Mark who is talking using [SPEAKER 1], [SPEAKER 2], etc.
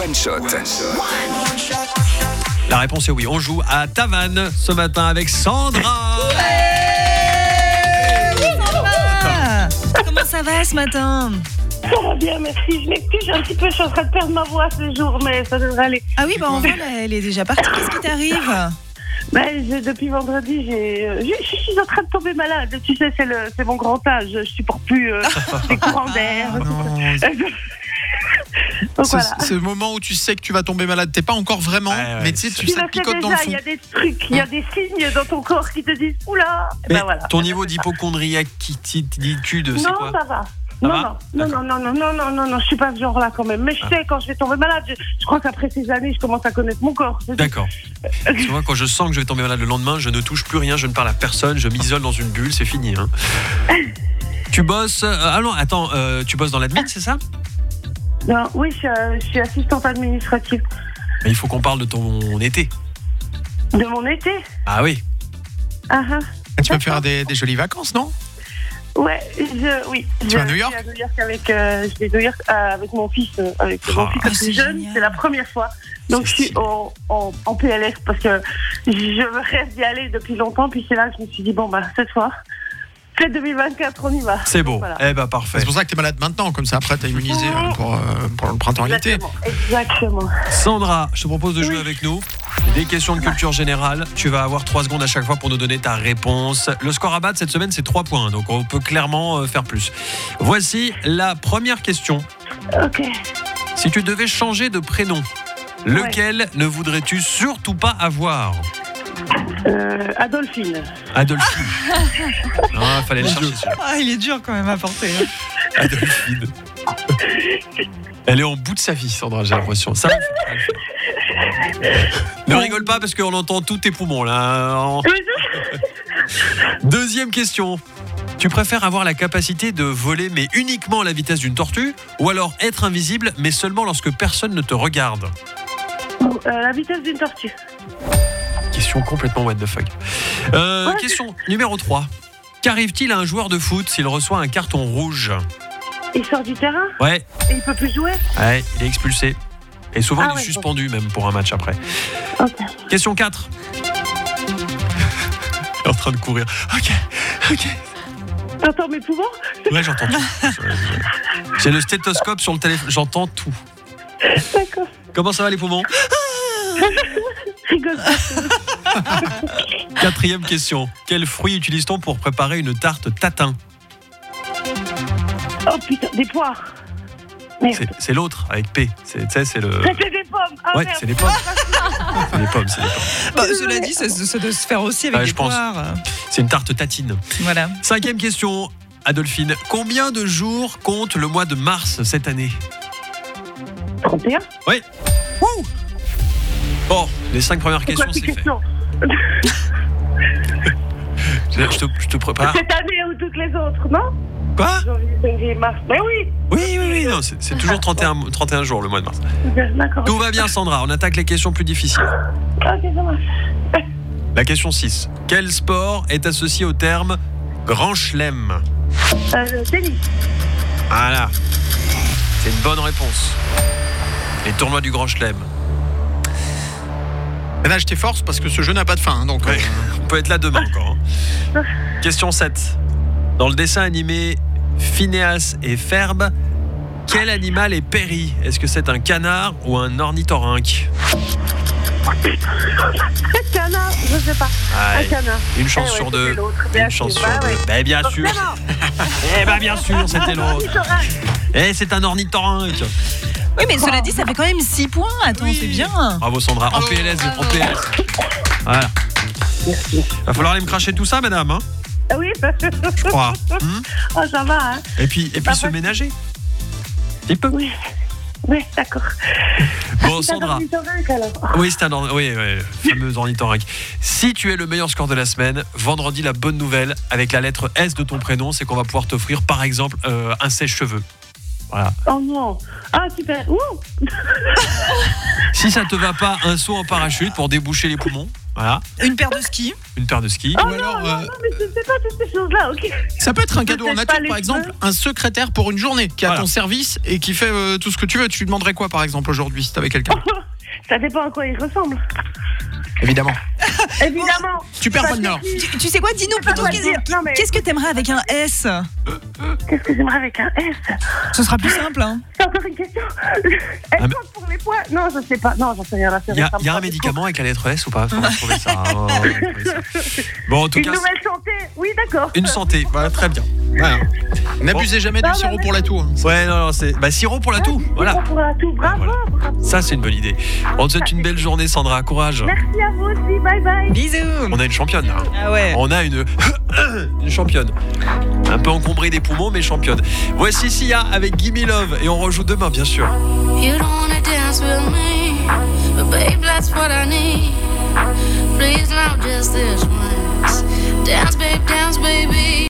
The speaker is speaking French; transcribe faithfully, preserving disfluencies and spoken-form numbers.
[SPEAKER 1] One Shot.
[SPEAKER 2] La réponse est oui. On joue à Tavannes ce matin avec Sandra.
[SPEAKER 3] Sandra, comment ça va ce matin?
[SPEAKER 4] Ça va bien, merci. Je m'excuse un petit peu, je suis en train de perdre ma voix ce jour, mais ça devrait aller.
[SPEAKER 3] Ah oui, bah en vrai, elle est déjà partie. Qu'est-ce qui t'arrive?
[SPEAKER 4] Ben, je- depuis vendredi, j'ai, euh, je, je suis en train de tomber malade. Tu sais, c'est, le, c'est mon grand âge. Je supporte plus euh, les courants d'air.
[SPEAKER 5] Ah non,
[SPEAKER 4] Donc
[SPEAKER 5] ce,
[SPEAKER 4] voilà.
[SPEAKER 5] ce moment où tu sais que tu vas tomber malade, t'es pas encore vraiment,
[SPEAKER 2] Ouais, ouais,
[SPEAKER 5] mais tu sais, tu
[SPEAKER 4] Tu
[SPEAKER 5] ça
[SPEAKER 4] le
[SPEAKER 5] te
[SPEAKER 4] sais
[SPEAKER 5] picote dans le
[SPEAKER 4] déjà,
[SPEAKER 5] fond.
[SPEAKER 4] il y a des trucs, il y a des signes dans ton corps qui te disent oula. Et
[SPEAKER 2] Mais
[SPEAKER 4] ben voilà.
[SPEAKER 2] ton niveau d'hypochondriaquitude, c'est
[SPEAKER 4] Non,
[SPEAKER 2] quoi?
[SPEAKER 4] ça va.
[SPEAKER 2] Ça
[SPEAKER 4] Non,
[SPEAKER 2] va
[SPEAKER 4] non, non, non, non, non, non, non, non, je suis pas ce genre-là quand même. Mais je sais, quand je vais tomber malade, je, je crois qu'après ces années, je commence à connaître mon corps. C'est tout.
[SPEAKER 2] D'accord. Tu vois, quand je sens que je vais tomber malade le lendemain, je ne touche plus rien, je ne parle à personne, je m'isole dans une bulle, c'est fini. Hein. Tu bosses. Euh, ah non, attends, euh, tu bosses dans l'admin, c'est ça?
[SPEAKER 4] Non, oui, je suis, euh, je suis assistante administrative
[SPEAKER 2] Mais il faut qu'on parle de ton été.
[SPEAKER 4] de mon été.
[SPEAKER 2] Ah oui.
[SPEAKER 4] Ah, ah.
[SPEAKER 5] Tu vas me faire des, des jolies vacances, non?
[SPEAKER 4] Ouais, je, oui.
[SPEAKER 5] Tu
[SPEAKER 4] je,
[SPEAKER 5] vas à New York?
[SPEAKER 4] Je suis à New York avec, euh, je vais à New York euh, avec mon fils, euh, avec
[SPEAKER 2] Ah.
[SPEAKER 4] mon fils
[SPEAKER 3] Ah,
[SPEAKER 4] le
[SPEAKER 3] c'est
[SPEAKER 4] plus jeune.
[SPEAKER 3] génial.
[SPEAKER 4] C'est la première fois. Donc
[SPEAKER 2] C'est
[SPEAKER 4] je suis
[SPEAKER 2] stylé.
[SPEAKER 4] en, en, en P L S parce que je rêve d'y aller depuis longtemps. Puis c'est là que je me suis dit bon bah cette fois, fête deux mille vingt-quatre, on y va.
[SPEAKER 2] C'est beau.
[SPEAKER 4] Voilà.
[SPEAKER 2] Eh ben parfait.
[SPEAKER 5] C'est pour ça que t'es malade maintenant, comme ça après t'as immunisé euh, pour, euh, pour le printemps-été.
[SPEAKER 4] Exactement, exactement.
[SPEAKER 2] Sandra, je te propose de jouer
[SPEAKER 4] Oui.
[SPEAKER 2] avec nous. Des questions de culture générale. Tu vas avoir trois secondes à chaque fois pour nous donner ta réponse. Le score à battre cette semaine, c'est trois points. Donc on peut clairement euh, faire plus. Voici la première question.
[SPEAKER 4] Ok.
[SPEAKER 2] Si tu devais changer de prénom, lequel ne voudrais-tu surtout pas avoir?
[SPEAKER 4] Euh, Adolphine.
[SPEAKER 2] Adolphine. Ah, fallait le chercher celui-là.
[SPEAKER 3] Ah, il est dur quand même à porter. hein.
[SPEAKER 2] Adolphine. Elle est en bout de sa vie, Sandra, j'ai l'impression. Ça va le faire, ça va le faire. Ne rigole pas parce qu'on entend tous tes poumons là. Deuxième question. Tu préfères avoir la capacité de voler mais uniquement à la vitesse d'une tortue ou alors être invisible mais seulement lorsque personne ne te regarde?
[SPEAKER 4] Euh, la vitesse d'une tortue.
[SPEAKER 2] Question complètement what the fuck. Euh,
[SPEAKER 4] Ouais.
[SPEAKER 2] Question numéro trois. Qu'arrive-t-il à un joueur de foot s'il reçoit un carton rouge?
[SPEAKER 4] Il sort du terrain
[SPEAKER 2] Ouais,
[SPEAKER 4] et il peut plus jouer.
[SPEAKER 2] ouais, il est expulsé. Et souvent
[SPEAKER 4] Ah
[SPEAKER 2] il est
[SPEAKER 4] ouais,
[SPEAKER 2] suspendu même pour un match après.
[SPEAKER 4] Ok.
[SPEAKER 2] Question quatre. Il est en train de courir. Ok, ok.
[SPEAKER 4] T'entends mes poumons?
[SPEAKER 2] Ouais, j'entends tout. J'ai le stéthoscope sur le téléphone, j'entends tout.
[SPEAKER 4] D'accord.
[SPEAKER 2] Comment ça va les poumons?
[SPEAKER 4] Rigole pas.
[SPEAKER 2] Quatrième question. Quel fruit utilise-t-on pour préparer une tarte tatin?
[SPEAKER 4] Oh putain, des poires. Merde.
[SPEAKER 2] C'est, c'est l'autre avec P. C'est, tu sais, c'est le.
[SPEAKER 4] C'était des pommes. Ah,
[SPEAKER 2] Ouais,
[SPEAKER 4] merde.
[SPEAKER 2] c'est les pommes. C'est les pommes, c'est les pommes.
[SPEAKER 3] Bah, cela dit, ça, ça doit se faire aussi avec
[SPEAKER 2] Ouais,
[SPEAKER 3] des
[SPEAKER 2] je pense.
[SPEAKER 3] poires.
[SPEAKER 2] C'est une tarte tatine.
[SPEAKER 3] Voilà.
[SPEAKER 2] Cinquième question, Adolphine. Combien de jours compte le mois de mars cette année?
[SPEAKER 4] trente et un.
[SPEAKER 2] Oui. Wouh. Bon, les cinq premières
[SPEAKER 4] C'est
[SPEAKER 2] questions,
[SPEAKER 4] quoi ces
[SPEAKER 2] c'est fait.
[SPEAKER 4] questions?
[SPEAKER 2] Je, je te, je te prépare.
[SPEAKER 4] Cette année ou toutes les autres, non?
[SPEAKER 2] Quoi?
[SPEAKER 4] Janvier, février, mars. Mais oui.
[SPEAKER 2] Oui, oui, oui. Non, c'est, c'est toujours trente et un, trente et un jours le mois de mars.
[SPEAKER 4] D'accord.
[SPEAKER 2] Tout va bien, Sandra. On attaque les questions plus difficiles.
[SPEAKER 4] Ok, ça marche.
[SPEAKER 2] La question six. Quel sport est associé au terme grand chelem?
[SPEAKER 4] Euh, le tennis.
[SPEAKER 2] Voilà. C'est une bonne réponse. Les tournois du grand chelem.
[SPEAKER 5] Là, je t'efforce parce que ce jeu n'a pas de fin, hein, donc.
[SPEAKER 2] Ouais.
[SPEAKER 5] euh,
[SPEAKER 2] On peut être là demain encore. hein. Question sept. Dans le dessin animé Phineas et Ferb, quel animal est Perry? Est-ce que c'est un canard ou un ornithorynque?
[SPEAKER 4] Canard, je sais pas. Un
[SPEAKER 2] Aïe.
[SPEAKER 4] canard.
[SPEAKER 2] Une chance
[SPEAKER 4] Eh ouais,
[SPEAKER 2] sur
[SPEAKER 4] c'était
[SPEAKER 2] deux.
[SPEAKER 4] l'autre, bien
[SPEAKER 2] Une chance
[SPEAKER 4] sûr.
[SPEAKER 2] sur
[SPEAKER 4] Bah
[SPEAKER 2] deux.
[SPEAKER 4] ouais.
[SPEAKER 2] Ben bien sûr.
[SPEAKER 4] Forcément.
[SPEAKER 2] Eh ben bien sûr, c'était l'autre.
[SPEAKER 4] Ornithorynque.
[SPEAKER 2] Eh, c'est un ornithorynque.
[SPEAKER 3] Oui, mais cela dit, ça fait quand même six points. Attends, c'est bien.
[SPEAKER 2] Bravo Sandra. En P L S, en P L S. Voilà.
[SPEAKER 4] Merci.
[SPEAKER 2] Va falloir aller me cracher tout ça, madame. Hein,
[SPEAKER 4] Ah oui, parce que.
[SPEAKER 2] je crois. Hmm.
[SPEAKER 4] Oh, ça va, hein.
[SPEAKER 2] et puis, et puis
[SPEAKER 4] Pas
[SPEAKER 2] se
[SPEAKER 4] facile.
[SPEAKER 2] ménager. Il peut.
[SPEAKER 4] Oui. Oui, d'accord.
[SPEAKER 2] Bon,
[SPEAKER 4] C'est un
[SPEAKER 2] Sandra.
[SPEAKER 4] ornithorynque, alors.
[SPEAKER 2] Oui, c'est un orni- oui, oui, le fameux ornithorynque. Si tu es le meilleur score de la semaine, vendredi, la bonne nouvelle avec la lettre S de ton prénom, c'est qu'on va pouvoir t'offrir, par exemple, euh, un sèche-cheveux. Voilà.
[SPEAKER 4] Oh non. Ah, super. Ouh.
[SPEAKER 2] Si ça te va pas, un saut en parachute pour déboucher les poumons. Voilà.
[SPEAKER 3] Une paire de skis.
[SPEAKER 2] Une paire de skis.
[SPEAKER 4] Oh
[SPEAKER 5] Ou
[SPEAKER 4] non,
[SPEAKER 5] alors,
[SPEAKER 4] non,
[SPEAKER 5] euh,
[SPEAKER 4] non, mais je ne sais pas toutes ces choses-là, ok.
[SPEAKER 5] Ça peut être un cadeau en
[SPEAKER 4] sais
[SPEAKER 5] nature,
[SPEAKER 4] pas les
[SPEAKER 5] par exemple,
[SPEAKER 4] cheveux.
[SPEAKER 5] un secrétaire pour une journée qui est à
[SPEAKER 2] Voilà.
[SPEAKER 5] ton service et qui fait euh, tout ce que tu veux. Tu lui demanderais quoi, par exemple, aujourd'hui, si t'avais quelqu'un?
[SPEAKER 4] Ça dépend à quoi il ressemble.
[SPEAKER 5] Évidemment.
[SPEAKER 4] Évidemment.
[SPEAKER 5] Tu perds pas de nord.
[SPEAKER 3] Tu, tu sais quoi, dis-nous plutôt
[SPEAKER 4] Ouais,
[SPEAKER 3] qu'est-ce
[SPEAKER 4] non, mais-
[SPEAKER 3] qu'est-ce que t'aimerais avec un S?
[SPEAKER 4] Qu'est-ce que j'aimerais avec un S?
[SPEAKER 3] Ce sera plus simple, hein.
[SPEAKER 4] C'est encore une question. Elle
[SPEAKER 2] Ah, mais-
[SPEAKER 4] compte pour les poids? Non, je sais pas. Non, j'en sais rien. Là, c'est
[SPEAKER 2] Il y a,
[SPEAKER 4] récemment,
[SPEAKER 2] il y a un
[SPEAKER 4] du coup.
[SPEAKER 2] médicament avec la lettre S ou pas? Faut trouver ça. Oh, faut trouver ça. Bon, en tout
[SPEAKER 4] Une
[SPEAKER 2] cas,
[SPEAKER 4] nouvelle santé? Oui, d'accord.
[SPEAKER 2] une santé. Voilà, très bien. Voilà.
[SPEAKER 5] N'abusez jamais du
[SPEAKER 4] Ah,
[SPEAKER 5] sirop
[SPEAKER 4] bah,
[SPEAKER 5] pour la toux. hein.
[SPEAKER 2] Ouais, non, non, c'est. Bah, sirop pour la toux. Voilà.
[SPEAKER 4] Pour la toux. Bravo,
[SPEAKER 2] Voilà.
[SPEAKER 4] bravo.
[SPEAKER 2] Ça, c'est une bonne idée. On te souhaite une belle journée, Sandra. Courage.
[SPEAKER 4] Merci à vous aussi. Bye bye.
[SPEAKER 3] Bisous.
[SPEAKER 2] On a une championne là.
[SPEAKER 3] Ah ouais.
[SPEAKER 2] On a une, une championne. Un peu encombrée des poumons, mais championne. Voici Sia avec Gimme Love et on rejoue demain, bien sûr.
[SPEAKER 1] You don't wanna dance with me, but babe, that's what I need. Please, not just this once. Dance, babe, dance, baby.